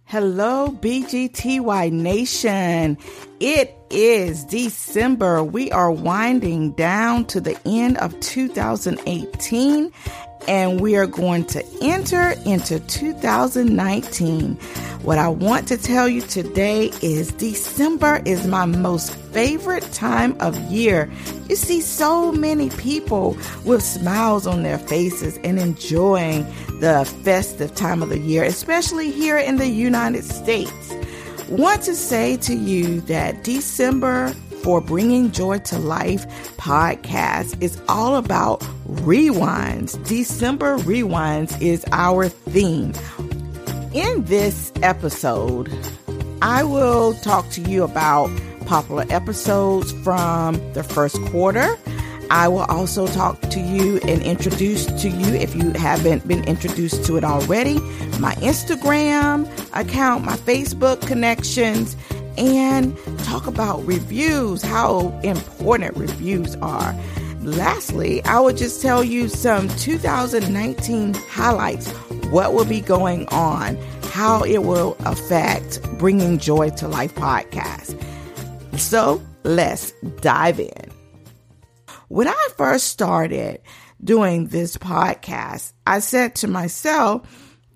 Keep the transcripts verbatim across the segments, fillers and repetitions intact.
Hello, B G T Y Nation. It is December. We are winding down to the end of two thousand eighteen, and we are going to enter into two thousand nineteen. What I want to tell you today is December is my most favorite time of year. You see so many people with smiles on their faces and enjoying the festive time of the year, especially here in the United States. Want to say to you that December for Bringing Joy to Life podcast is all about rewinds. December Rewinds is our theme. In this episode, I will talk to you about popular episodes from the first quarter. I will also talk to you and introduce to you, if you haven't been introduced to it already, my Instagram account, my Facebook connections, and talk about reviews, how important reviews are. Lastly, I will just tell you some two thousand nineteen highlights, what will be going on, how it will affect Bringing Joy to Life podcast. So let's dive in. When I first started doing this podcast, I said to myself,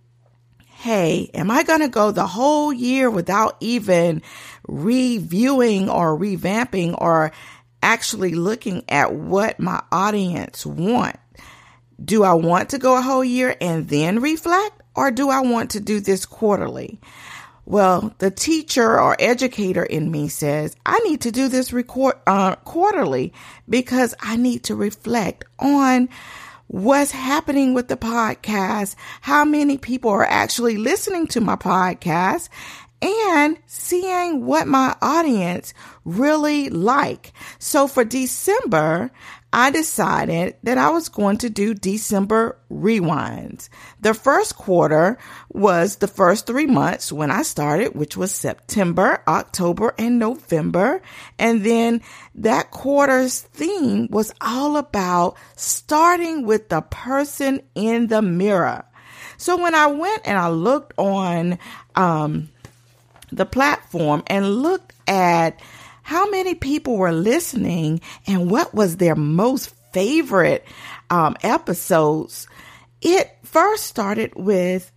hey, am I going to go the whole year without even reviewing or revamping or actually looking at what my audience want? Do I want to go a whole year and then reflect, or do I want to do this quarterly? Well, the teacher or educator in me says I need to do this record uh, quarterly because I need to reflect on what's happening with the podcast, how many people are actually listening to my podcast, and seeing what my audience really like. So for December, I decided that I was going to do December Rewinds. The first quarter was the first three months when I started, which was September, October, and November. And then that quarter's theme was all about starting with the person in the mirror. So when I went and I looked on um, the platform and looked at how many people were listening and what was their most favorite um, episodes, it first started with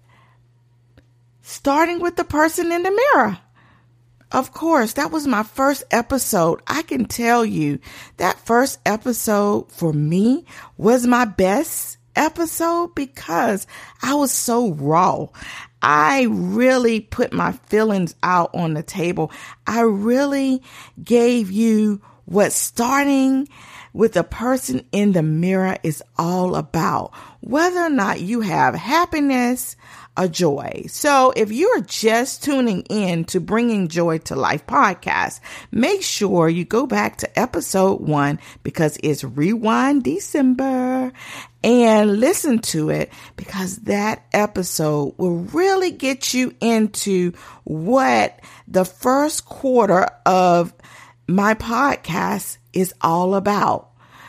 starting with the person in the mirror. Of course, that was my first episode. I can tell you that first episode for me was my best episode because I was so raw. I really put my feelings out on the table. I really gave you what starting with the person in the mirror is all about, whether or not you have happiness or joy. So if you're just tuning in to Bringing Joy to Life podcast, make sure you go back to episode one because it's Rewind December and listen to it, because that episode will really get you into what the first quarter of my podcast is all about.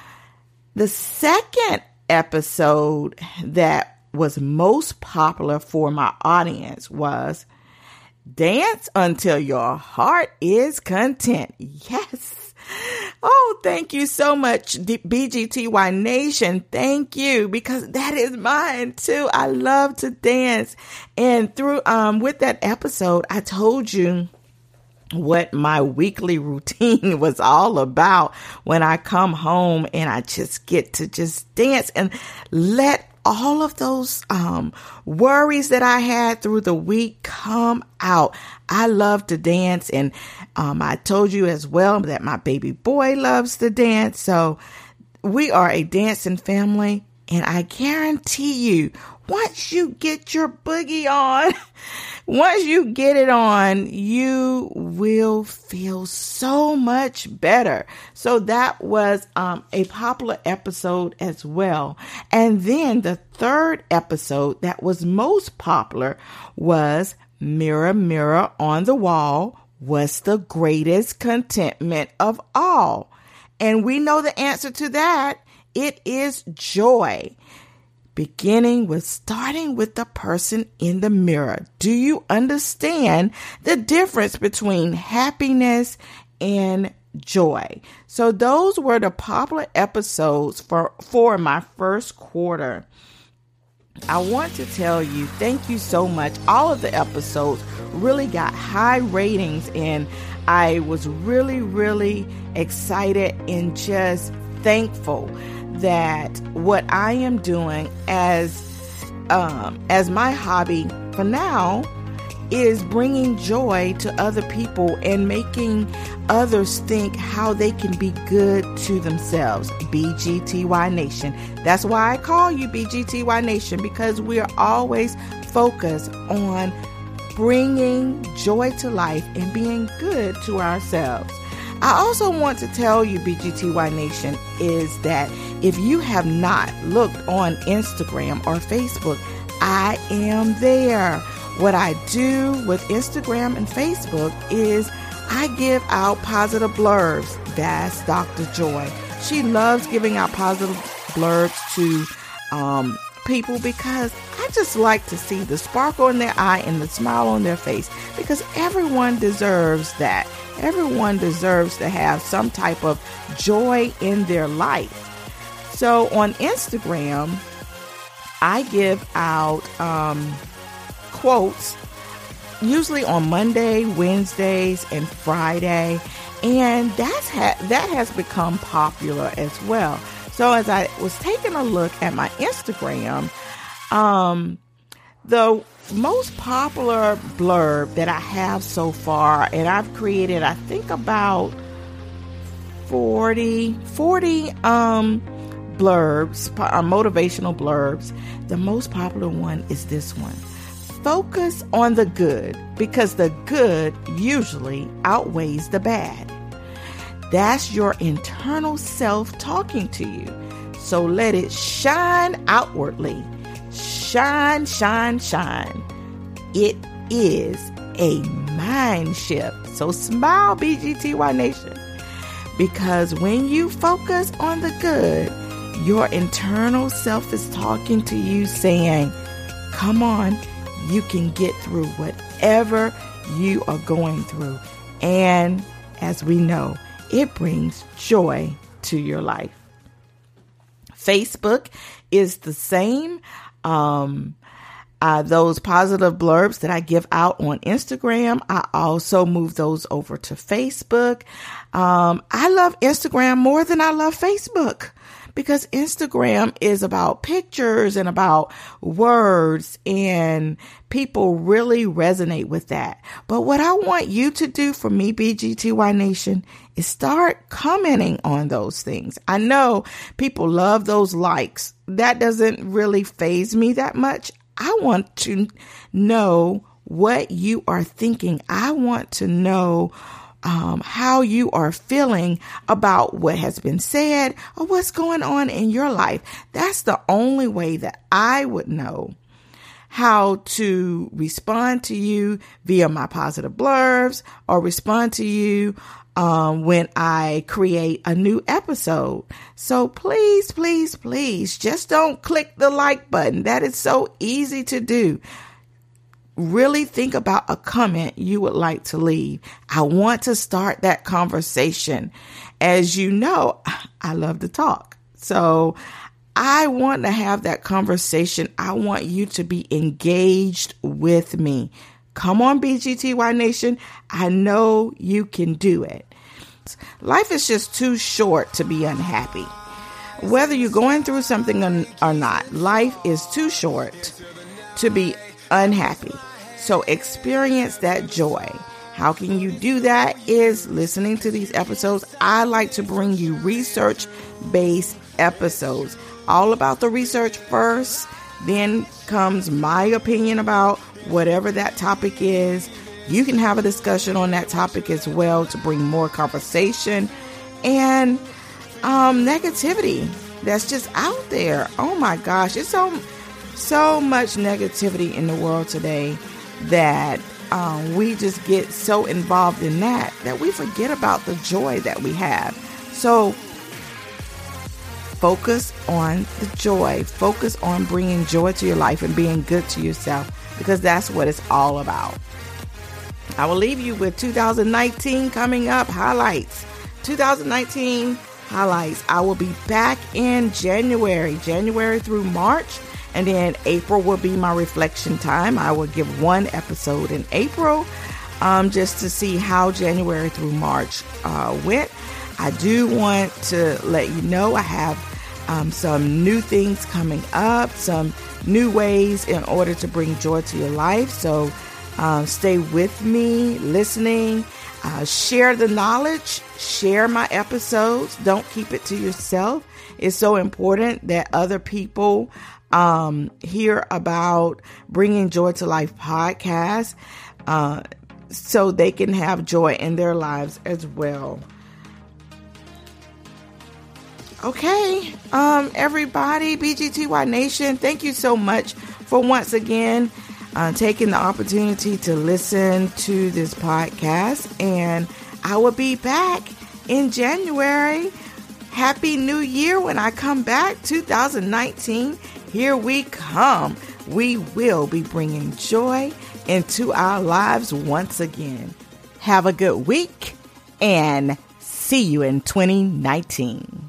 The second episode that was most popular for my audience was Dance Until Your Heart is Content. Yes. Oh, thank you so much, B G T Y Nation. Thank you, because that is mine too. I love to dance. And through um with that episode, I told you what my weekly routine was all about when I come home and I just get to just dance and let all of those um, worries that I had through the week come out. I love to dance, and um, I told you as well that my baby boy loves to dance. So we are a dancing family, and I guarantee you, once you get your boogie on, once you get it on, you will feel so much better. So that was um, a popular episode as well. And then the third episode that was most popular was Mirror, Mirror on the Wall, what's the greatest contentment of all? And we know the answer to that. It is joy. beginning with starting with the person in the mirror. Do you understand the difference between happiness and joy? So those were the popular episodes for, for my first quarter. I want to tell you, thank you so much. All of the episodes really got high ratings, and I was really, really excited and just thankful that what I am doing as um, as my hobby for now is bringing joy to other people and making others think how they can be good to themselves. B G T Y Nation. That's why I call you B G T Y Nation, because we are always focused on bringing joy to life and being good to ourselves. I also want to tell you, B G T Y Nation, is that if you have not looked on Instagram or Facebook, I am there. What I do with Instagram and Facebook is I give out positive blurbs. That's Doctor Joy. She loves giving out positive blurbs to um, people because I just like to see the sparkle in their eye and the smile on their face, because everyone deserves that. Everyone deserves to have some type of joy in their life. So on Instagram, I give out um, quotes, usually on Monday, Wednesdays, and Friday, and that's ha- that has become popular as well. So as I was taking a look at my Instagram, um, the most popular blurb that I have so far, and I've created, I think about forty, forty um, blurbs, uh, motivational blurbs. The most popular one is this one. Focus on the good, because the good usually outweighs the bad. That's your internal self talking to you. So let it shine outwardly. Shine, shine, shine. It is a mind shift. So smile, B G T Y Nation. Because when you focus on the good, your internal self is talking to you saying, come on, you can get through whatever you are going through. And as we know, it brings joy to your life. Facebook is the same. Um, uh, those positive blurbs that I give out on Instagram, I also move those over to Facebook. Um, I love Instagram more than I love Facebook, because Instagram is about pictures and about words, and people really resonate with that. But what I want you to do for me, B G T Y Nation, is start commenting on those things. I know people love those likes. That doesn't really faze me that much. I want to know what you are thinking. I want to know Um, how you are feeling about what has been said or what's going on in your life. That's the only way that I would know how to respond to you via my positive blurbs, or respond to you um, when I create a new episode. So please, please, please, just don't click the like button. That is so easy to do. Really think about a comment you would like to leave. I want to start that conversation. As you know, I love to talk. So I want to have that conversation. I want you to be engaged with me. Come on, B G T Y Nation. I know you can do it. Life is just too short to be unhappy. Whether you're going through something or not, life is too short to be unhappy. So experience that joy. How can you do that? Is listening to these episodes. I like to bring you research-based episodes. All about the research first, then comes my opinion about whatever that topic is. You can have a discussion on that topic as well to bring more conversation and um, negativity that's just out there. Oh my gosh, it's so so much negativity in the world today that um, we just get so involved in that that we forget about the joy that we have. So focus on the joy. Focus on bringing joy to your life and being good to yourself, because that's what it's all about. I will leave you with two thousand nineteen coming up highlights. two thousand nineteen highlights. I will be back in January, January through March, and then April will be my reflection time. I will give one episode in April um, just to see how January through March uh, went. I do want to let you know I have um, some new things coming up, some new ways in order to bring joy to your life. So um, stay with me, listening. Uh, share the knowledge, share my episodes. Don't keep it to yourself. It's so important that other people um, hear about Bringing Joy to Life podcast uh, so they can have joy in their lives as well. Okay, um, everybody, B G T Y Nation, thank you so much for once again Uh, taking the opportunity to listen to this podcast, and I will be back in January. Happy New Year when I come back, two thousand nineteen. Here we come. We will be bringing joy into our lives once again. Have a good week and see you in twenty nineteen.